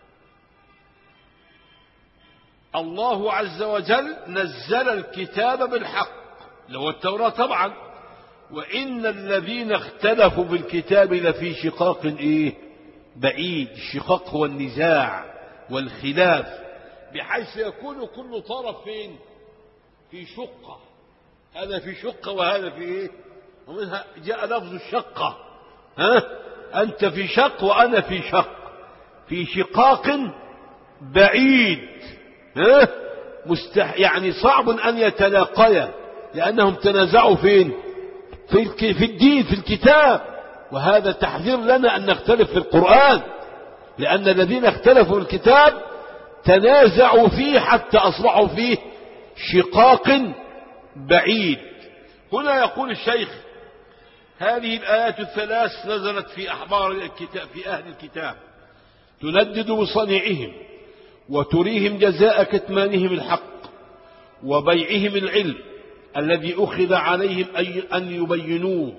الله عز وجل نزل الكتاب بالحق اللي هو التوراة طبعا. وإن الذين اختلفوا بالكتاب لفي شقاق إيه؟ بعيد. الشقاق هو النزاع والخلاف، بحيث يكون كل طرف فين؟ في شقة، هذا في شقة وهذا في إيه؟ ومنها جاء لفظ الشقة، ها؟ أنت في شق وأنا في شق، في شقاق بعيد، ها؟ مستح يعني صعب أن يتلاقيا لأنهم تنازعوا فين؟ في في الدين، في الكتاب. وهذا تحذير لنا أن نختلف في القرآن، لأن الذين اختلفوا في الكتاب تنازعوا فيه حتى أصبحوا فيه شقاق بعيد. هنا يقول الشيخ هذه الآيات الثلاث نزلت في أحبار الكتاب، في أهل الكتاب، تندد بصنيعهم وتريهم جزاء كتمانهم الحق وبيعهم العلم الذي أخذ عليهم أن يبينوه.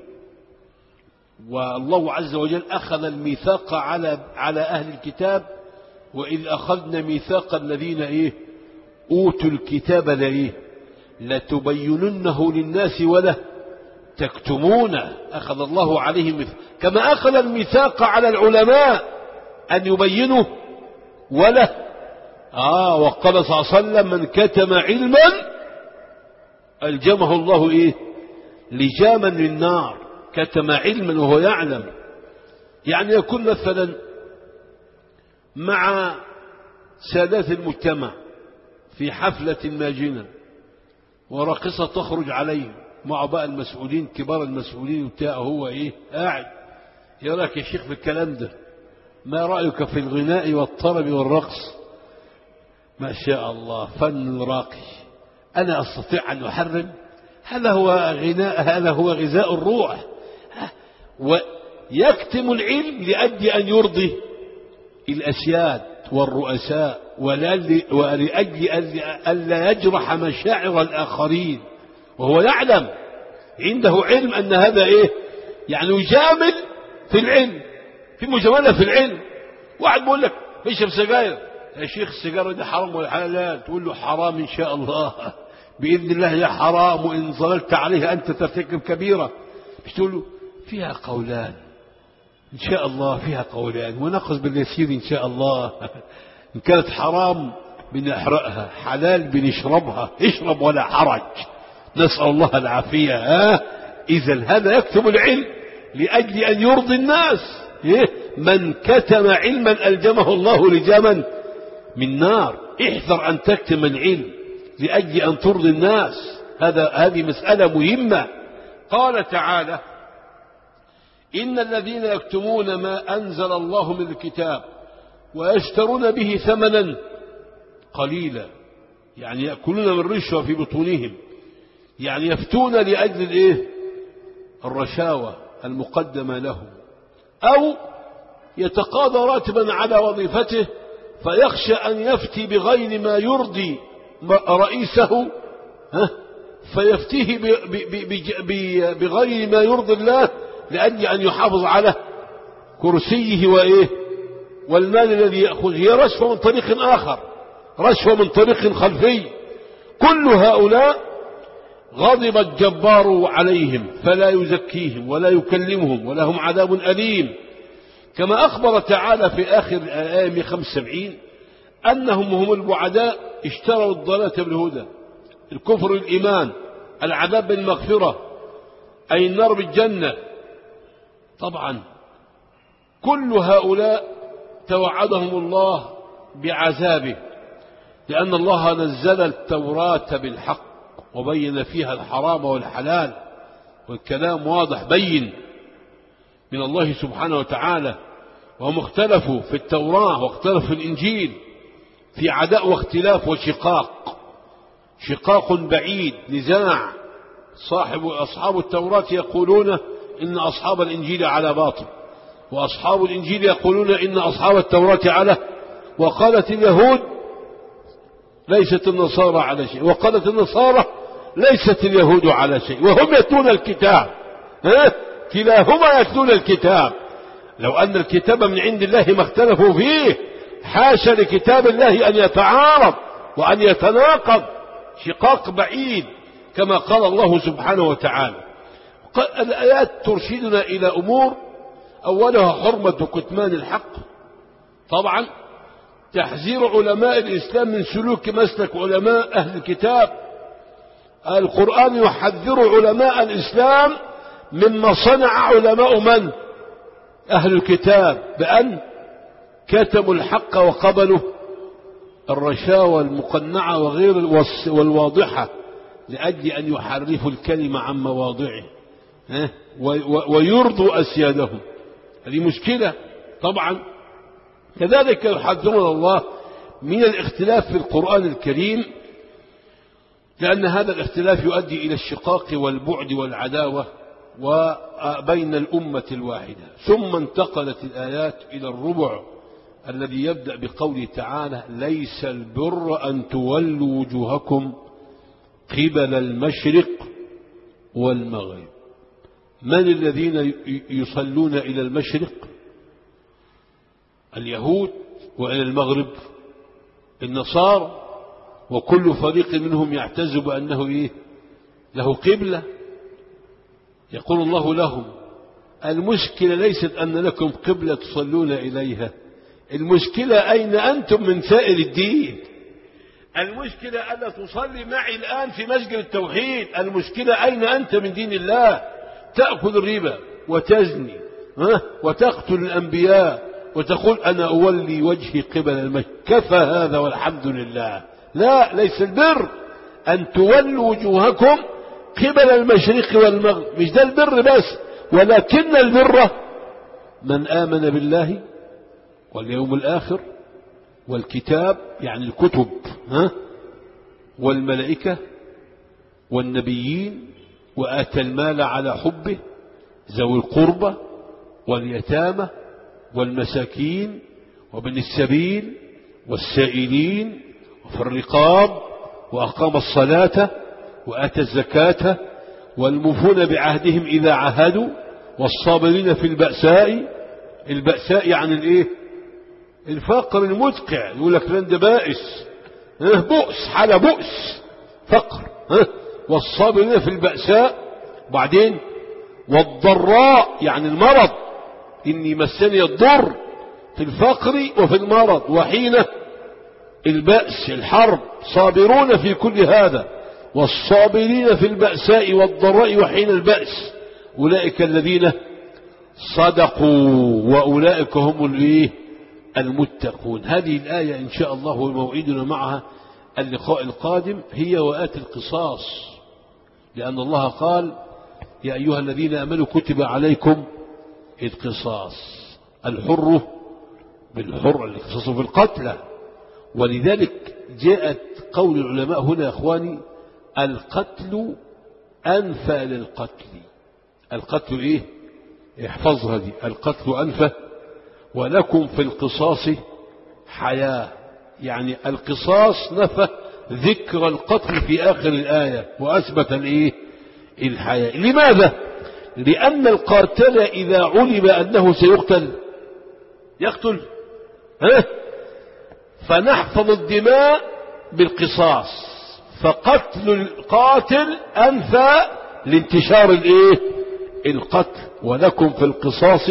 والله عز وجل أخذ الميثاق على على أهل الكتاب: وإذ أخذنا ميثاق الذين إيه؟ أوتوا الكتاب لإيه؟ لتبيننه للناس ولا تكتمونه. أخذ الله عليهم ميثاق، كما أخذ الميثاق على العلماء أن يبينوا ولا آه وقال صلى الله عليه وسلم من كتم علما ألجمه الله إيه لجاما للنار. كتم علما وهو يعلم، يعني يكون مثلا مع سادات المجتمع في حفلة ماجنة وراقصة تخرج عليه مع بقى المسؤولين كبار المسؤولين وبتاع، هو ايه قاعد يراك يا شيخ في الكلام ده، ما رأيك في الغناء والطرب والرقص؟ ما شاء الله فن راقي، أنا أستطيع أن أحرم؟ هذا هو غناء، هذا هو غذاء الروح. ويكتم العلم لأجل أن يرضي الأسياد والرؤساء ولأجل ألا يجرح مشاعر الآخرين، وهو يعلم عنده علم أن هذا إيه يعني يجامل في العلم، في مجاملة في العلم. واحد بيقول لك اشرب سجاير يا شيخ، السجارة دي حرام ولا حلال؟ تقول له حرام إن شاء الله بإذن الله يا حرام، وإن ظللت عليها أنت ترتكب كبيرة. مش تقول له فيها قولان إن شاء الله، فيها قولان ونأخذ باليسير إن شاء الله. إن كانت حرام بنحرقها، حلال بنشربها، اشرب ولا حرج، نسأل الله العافية. ها إذا هذا يكتب العلم لأجل أن يرضي الناس. إيه؟ من كتم علما ألجمه الله لجاما من نار. احذر أن تكتم العلم لأجل أن ترضي الناس، هذا هذه مسألة مهمة. قال تعالى إن الذين يكتمون ما أنزل الله من الكتاب ويشترون به ثمنا قليلا، يعني يأكلون من الرشوة في بطونهم، يعني يفتون لأجل الإيه؟ الرشاوى المقدمة لهم، أو يتقاضى راتبا على وظيفته فيخشى أن يفتي بغير ما يرضي رئيسه، ها فيفتيه بغير ما يرضي الله لأجل أن يحافظ على كرسيه وإيه والمال الذي يأخذ. هي رشوة من طريق آخر، رشوة من طريق خلفي. كل هؤلاء غضب الجبار عليهم فلا يزكيهم ولا يكلمهم ولهم عذاب أليم. كما أخبر تعالى في آخر الآية خمسة وسبعين أنهم هم البعداء اشتروا الضلالة بالهدى، الكفر الإيمان، العذاب بالمغفرة، أي النار بالجنة. طبعا كل هؤلاء توعدهم الله بعذابه، لأن الله نزل التوراة بالحق وبين فيها الحرام والحلال، والكلام واضح بين من الله سبحانه وتعالى. وهم اختلفوا في التوراة واختلفوا في الإنجيل في عداء واختلاف وشقاق، شقاق بعيد، نزاع. صاحب أصحاب التوراة يقولون إن أصحاب الإنجيل على باطل، وأصحاب الإنجيل يقولون إن أصحاب التوراة على، وقالت اليهود ليست النصارى على شيء، وقالت النصارى ليست اليهود على شيء، وهم يتلون الكتاب. ها؟ كلاهما يتلون الكتاب. لو أن الكتاب من عند الله ما اختلفوا فيه، حاشا لكتاب الله أن يتعارض وأن يتناقض، شقاق بعيد كما قال الله سبحانه وتعالى. الآيات ترشدنا إلى أمور، أولها حرمة كتمان الحق، طبعا تحذير علماء الإسلام من سلوك مسلك علماء أهل الكتاب. القرآن يحذر علماء الإسلام مما صنع علماء من؟ أهل الكتاب، بأن كتموا الحق وقبلوا الرشاوى المقنعة وغير والواضحة لأجل أن يحرفوا الكلمة عن مواضعه ويرضوا أسيادهم. هذه مشكلة طبعا. كذلك يحذرنا الله من الاختلاف في القرآن الكريم، لأن هذا الاختلاف يؤدي إلى الشقاق والبعد والعداوة وبين الأمة الواحدة. ثم انتقلت الآيات إلى الربع الذي يبدأ بقوله تعالى ليس البر أن تولوا وجوهكم قبل المشرق والمغرب. من الذين يصلون إلى المشرق؟ اليهود، وإلى المغرب النصارى، وكل فريق منهم يعتز بأنه إيه؟ له قبلة. يقول الله لهم المشكلة ليست أن لكم قبلة تصلون إليها، المشكلة أين أنتم من سائر الدين؟ المشكلة ألا تصلي معي الآن في مسجد التوحيد. المشكلة أين أنت من دين الله؟ تأكل الربا وتزني وتقتل الأنبياء وتقول أنا أولي وجهي قبل المشرق. كفى هذا والحمد لله. لا، ليس البر أن تولوا وجوهكم قبل المشرق والمغرب، مش ده البر بس، ولكن البر من آمن بالله واليوم الآخر والكتاب، يعني الكتب، ها، والملائكة والنبيين، وآتى المال على حبه ذوي القربى واليتامى والمساكين وابن السبيل والسائلين وفي الرقاب، وأقام الصلاة وآتى الزكاة والموفون بعهدهم إذا عهدوا والصابرين في البأساء. البأساء يعني الايه؟ الفقر المدقع. يقول لك لن ده بائس، بؤس، حالة بؤس، فقر. والصابرين في البأساء. بعدين والضراء يعني المرض، إني مسني الضر في الفقر وفي المرض وحين البأس الحرب. صابرون في كل هذا، والصابرين في البأساء والضراء وحين البأس، أولئك الذين صدقوا وأولئك هم المتقون. هذه الآية إن شاء الله وموعدنا معها اللقاء القادم هي وآت القصاص، لأن الله قال يا أيها الذين آمنوا كتب عليكم القصاص، الحر بالحر، القصاص في القتلى. ولذلك جاءت قول العلماء هنا يا أخواني القتل أنفى للقتل. القتل إيه؟ احفظها دي، القتل أنفى ولكم في القصاص حياة. يعني القصاص نفى ذكر القتل في آخر الآية وأثبت الإيه؟ الحياة. لماذا؟ لأن القاتل إذا علم أنه سيقتل يقتل، ها؟ فنحفظ الدماء بالقصاص، فقتل القاتل أنفى لانتشار الإيه؟ القتل. ولكم في القصاص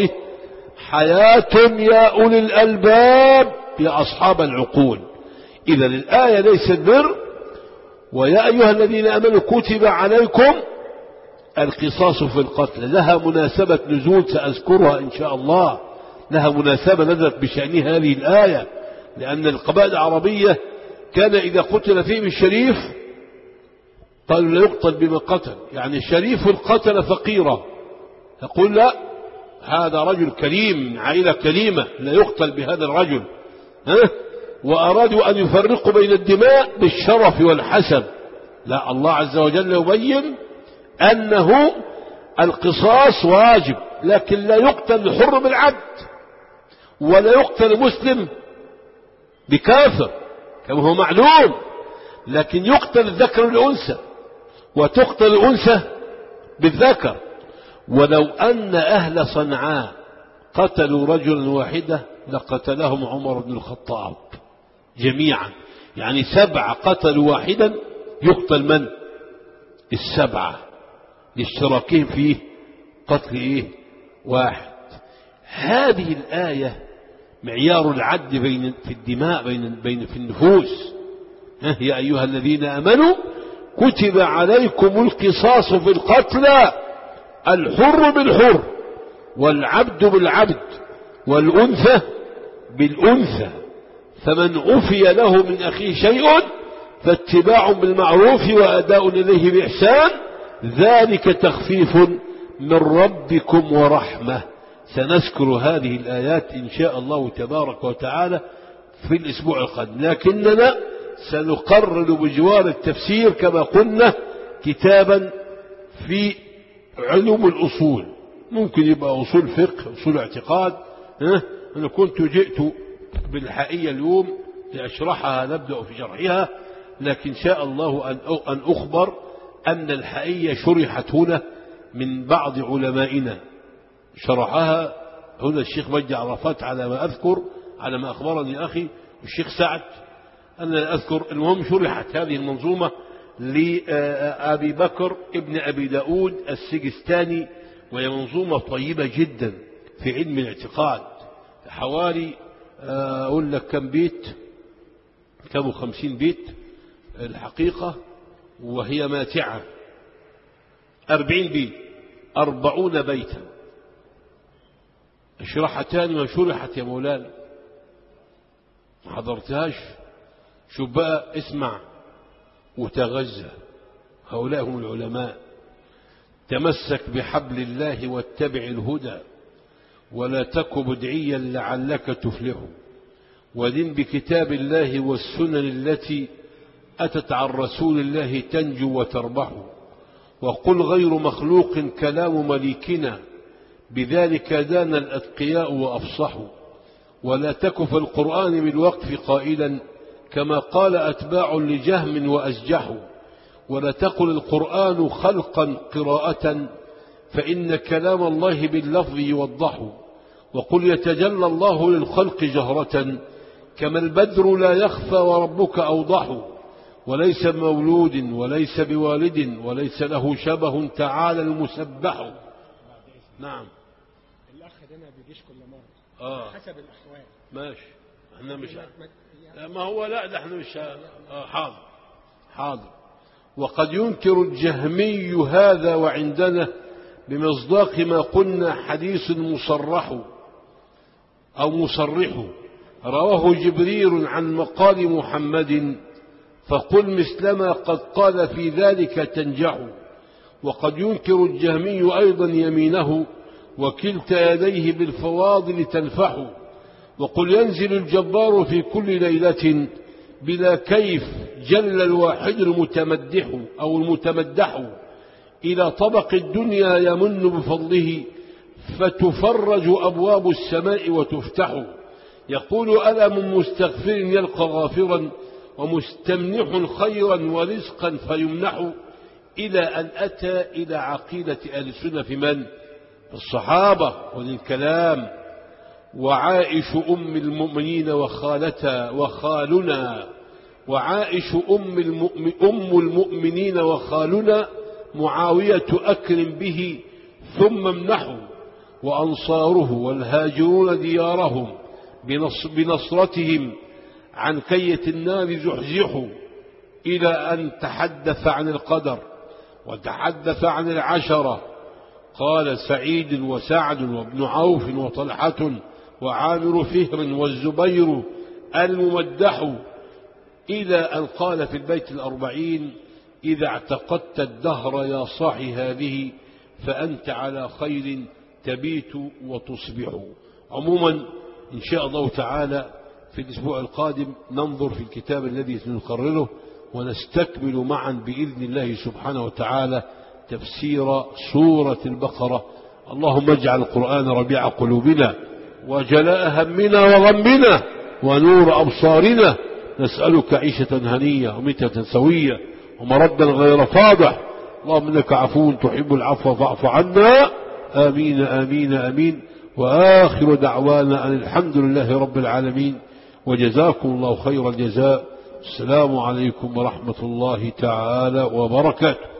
حياة يا أولي الألباب يا أصحاب العقول. إذا الآية ليست بر، ويا أيها الذين آمنوا كتب عليكم القصاص في القتل، لها مناسبة نزول سأذكرها إن شاء الله، لها مناسبة نزلت بشأن هذه الآية، لأن القبائل العربية كان إذا قتل فيهم الشريف قالوا لا يقتل بما قتل، يعني الشريف القتل فقيرة، يقول لا هذا رجل كريم من عائلة كريمة لا يقتل بهذا الرجل، ها؟ وأرادوا أن يفرقوا بين الدماء بالشرف والحسب. لا، الله عز وجل يبين أنه القصاص واجب، لكن لا يقتل الحر بالعبد، ولا يقتل مسلم بكافر كما هو معلوم، لكن يقتل الذكر بالأنثى وتقتل الأنثى بالذكر. ولو أن أهل صنعاء قتلوا رجلا واحدا لقتلهم عمر بن الخطاب جميعا، يعني سبعة قتلوا واحدا يقتل من؟ السبعة، لاشتراكهم في قتل إيه؟ واحد. هذه الآية معيار العدل بين في الدماء بين بين في النفوس. يا أيها الذين آمنوا كتب عليكم القصاص في القتلى، الحر بالحر والعبد بالعبد والأنثى بالأنثى، فمن عفي له من أخيه شيء فاتباع بالمعروف وأداء إليه بإحسان، ذلك تخفيف من ربكم ورحمة. سنذكر هذه الآيات إن شاء الله تبارك وتعالى في الأسبوع القادم، لكننا سنقرر بجوار التفسير كما قلنا كتابا في علوم الأصول، ممكن يبقى أصول فقه، أصول اعتقاد. أنا كنت جئت بالحائية اليوم لأشرحها، نبدأ في شرحها، لكن شاء الله أن أخبر أن الحائية شرحت هنا من بعض علمائنا، شرحها هنا الشيخ مجدي عرفات على ما أذكر، على ما أخبرني أخي الشيخ سعد، أنا لا أذكر. المهم شرحت هذه المنظومة لأبي بكر ابن أبي داود السجستاني، وهي منظومة طيبة جدا في علم الاعتقاد، حوالي أقول لك كم بيت، كم خمسين بيت الحقيقة، وهي ماتعة. أربعين بيت، أربعون بيتا، اشرحتان وشرحت يا مولانا، ما حضرتهاش. شوف بقى، اسمع وتغذى، هؤلاء هم العلماء. تمسك بحبل الله واتبع الهدى، ولا تك بدعيا لعلك تفلح، ودن بكتاب الله والسنن التي أتت عن رسول الله تنجو وتربح، وقل غير مخلوق كلام مليكنا، بذلك دان الأتقياء وأفصحوا، ولا تك في القرآن بالوقف قائلا كما قال أتباع لجهم وأسجحوا، ولا تقل القرآن خلقا قراءة فإن كلام الله باللفظ يوضح، وقل يتجلى الله للخلق جهرة كما البدر لا يخفى وربك أوضح، وليس بمولود وليس بوالد وليس له شبه تعالى المسبح. نعم. الأخ ده ما بيجيش كل مرة آه. حسب الأحوال. ماشي، احنا مش ما هو لا ده احنا مش آه حاضر حاضر. وقد ينكر الجهمي هذا وعندنا بمصداق ما قلنا حديث مصرح أو مصرح رواه جبريل عن مقال محمد، فقل مثلما قد قال في ذلك تنجح. وقد ينكر الجهمي أيضا يمينه وكلتا يديه بالفواضل تنفح، وقل ينزل الجبار في كل ليلة بلا كيف جل الواحد المتمدح أو المتمدح، إلى طبق الدنيا يمن بفضله فتفرج أبواب السماء وتفتح. يقول ألا من مستغفر يلقى غافرا ومستمنح خيرا ورزقا فيمنح، إلى أن أتى إلى عقيدة أهل السنة في من؟ الصحابة وللكلام. وعائش أم المؤمنين وخالتها وخالنا، وعائش أم, المؤمن أم المؤمنين وخالنا معاوية أكرم به ثم امنحوا، وأنصاره والهاجرون ديارهم بنصرتهم عن كية النار زحزحوا، إلى أن تحدث عن القدر وتحدث عن العشرة. قال سعيد وسعد وابن عوف وطلحة وعامر فهر والزبير الممدح، إلى أن قال في البيت الأربعين إذا اعتقدت الدهر يا صاحي هذه فأنت على خير تبيت وتصبح. عموما إن شاء الله تعالى في الأسبوع القادم ننظر في الكتاب الذي سنقرره ونستكمل معا بإذن الله سبحانه وتعالى تفسير سورة البقرة. اللهم اجعل القرآن ربيع قلوبنا وجلاء همنا وغمنا ونور أبصارنا. نسألك عيشة هنية وميتة سوية ومردا غير فاضح. اللهم إنك عفو تحب العفو فاعف عنا. آمين آمين آمين. وآخر دعوانا أن الحمد لله رب العالمين، وجزاكم الله خير الجزاء. السلام عليكم ورحمة الله تعالى وبركاته.